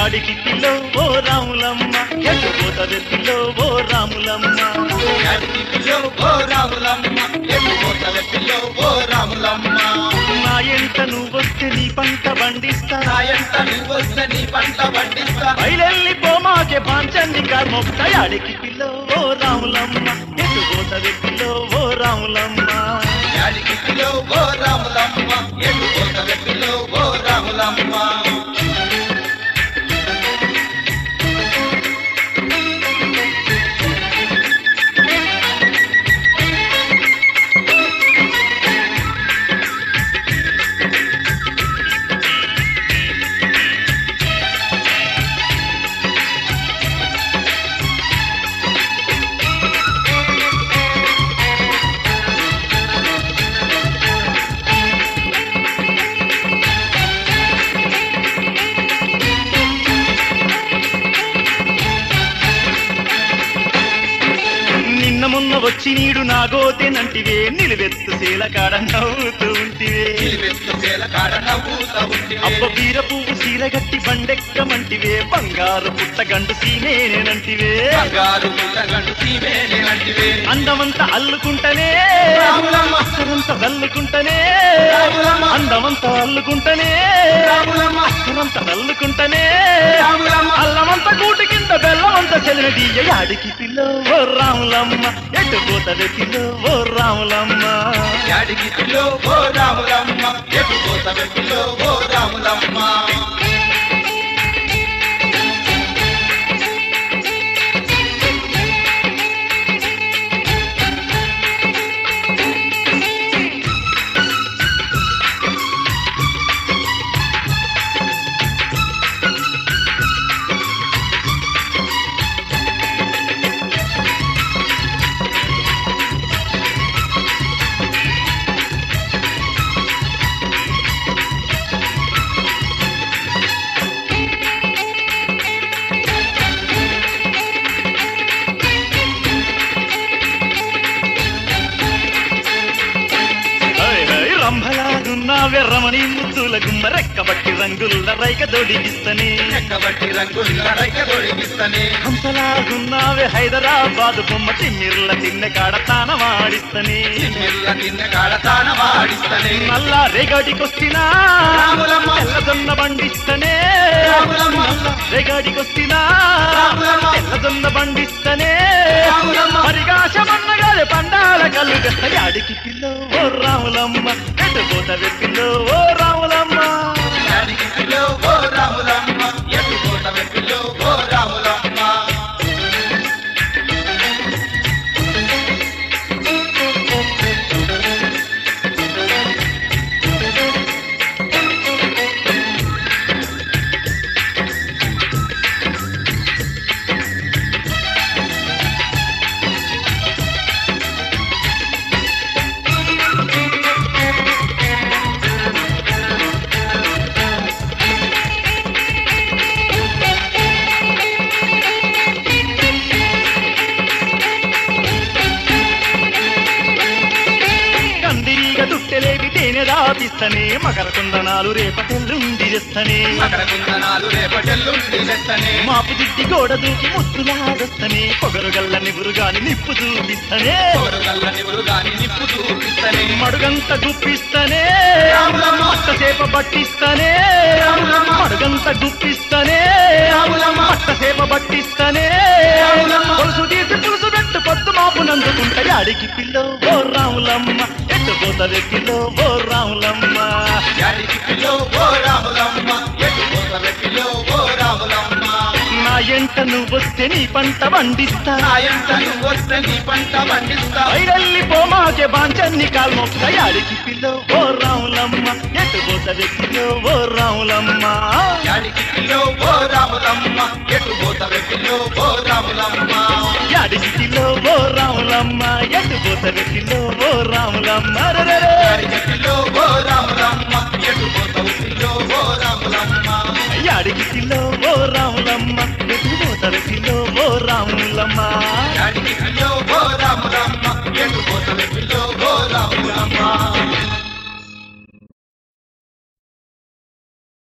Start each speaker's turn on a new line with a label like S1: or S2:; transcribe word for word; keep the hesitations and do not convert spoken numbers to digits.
S1: యాడికి పిల్లో ఓ రాములమ్మ ఎటు పోతవే పిల్లో ఓ రాములమ్మ
S2: యాడికి పిల్లో ఓ రాములమ్మ ఎటు పోతవే పిల్లో ఓ రాములమ్మ
S1: నా ఎంట నువ్వొస్తే నీ పంట పండిస్తా
S2: నా ఎంట నువ్వొస్తే నీ పంట పండిస్తా
S1: బయలెల్లి పోమాకే పాంచన్ని కార్మొక్త యాడికి పిల్లో ఓ రాములమ్మ ఎటు పోతవే పిల్లో ఓ రాములమ్మ
S2: యాడికి పిల్లో ఓ రాములమ్మ ఎటు పోతవే పిల్లో ఓ రాములమ్మ
S1: మొన్న వచ్చి నీడు నాగోతేనంటివే నిలువెత్తు శీల కాడ నవ్వుతూ ఉంటివే అబ్బ బీర పువ్వు శీల గట్టి బండెక్కమంటివే బంగారు పుట్టగండు సీమేనంటివే అందమంతా అల్లుకుంటనే అక్కరంతా దల్లుకుంటనే అందమంతా అల్లుకుంటనే అక్కరంతా దల్లుకుంటనే అల్లమంతా కూటి కింద బెల్లమంతా చెలినది యాడికి పిల్ల ఓ రాములమ్మ ఎటు పోతవే పిల్లో ఓ రాములమ్మ
S2: యాడికి పిల్లో ఓ రాములమ్మ ఎటు పోతవే పిల్లో ఓ రాములమ్మ
S1: రంభలాగున్నావే రమణి ముద్దుల గుమ్మ రెక్కబట్టి రంగుల రైక దొడిగిస్తనే
S2: రెక్కబట్టి రంగుల రైక దొడిగిస్తనే
S1: హంసలాగున్నావే హైదరాబాదు బొమ్మ తిమ్మిర్ల తిన్నె కాడ తానమాడిస్తనే
S2: తిమ్మిర్ల తిన్నె కాడ తానమాడిస్తనే
S1: నల్లా రేగడికొస్తినా
S2: రాములమ్మ
S1: తెల్లదొన్న బండిస్తనే
S2: రాములమ్మ
S1: రేగడికొస్తినా తెల్లదొన్న బండిస్తనే పరిగాశమన్నగారే పండాల కళ్ళు గస్త యాడికి పిల్లో ఓ రాములమ్మ ఎటు పోతవే పిల్లో ఓ రాములమ్మ
S2: యాడికి పిల్లో ఓ రాములమ్మ ఎటు పోతవే పిల్లో ఓ రాములమ్మ
S1: రాపిస్తనే మకర కుందనాలు రేపటెల్లుండి చేస్తనే
S2: మకర కుందనాలు రేపటెల్లుండి చేస్తనే
S1: మాపు దిద్ది గోడ దూకి ముత్తులాగొస్తనే పొగరు గల్ల నివురుగాని నిప్పు చూపిస్తనే
S2: పొగరు గల్ల నివురుగాని నిప్పు చూపిస్తనే
S1: మడుగంత గుప్పిస్తనే
S2: రాములమ్మ
S1: పట్టసేప బట్టిస్తనే
S2: రాములమ్మ
S1: మడుగంత గుప్పిస్తనే
S2: రాములమ్మ
S1: పట్టసేప బట్టిస్తనే
S2: రాములమ్మ
S1: పొలుసు తీసి పులుసు పెట్టు పొత్తు మాపు నందుకుంట యాడికి పిల్లో ఓ రాములమ్మ ఎటు పోతవే పిల్లో ఓ రాములమ్మ
S2: యాడికి పిల్లో ఓ రాములమ్మ ఎటు పోతవే పిల్లో ఓ రాములమ్మ
S1: నా ఎంట నువ్వొస్తే నీ పంట పండిస్తా
S2: నా ఎంట నువ్వొస్తే నీ పంట పండిస్తా
S1: బయలెల్లి పోమాకే బాంచన్ని కాల్మొక్త యాడికి పిల్లో ఓ రాములమ్మ ఎటు పోతవే పిల్లో ఓ రాములమ్మ
S2: యాడికి పిల్లో ఓ రాములమ్మ ఎటు పోతవే పిల్లో ఓ రాములమ్మ
S1: యాడికి పిల్లో ఓ రాములమ్మ ఎటు పోతవే పిల్లో ఓ రాములమ్మ
S2: యాడికి పిల్లో ఓ రాములమ్మ ఎటు పోతవే పిల్లో ఓ రాములమ్మ
S1: యాడికి పిల్లో ఓ రాములమ్మ ఎటు పోతవే పిల్లో ఓ రాములమ్మ
S2: యాడికి పిల్లో ఓ రాములమ్మ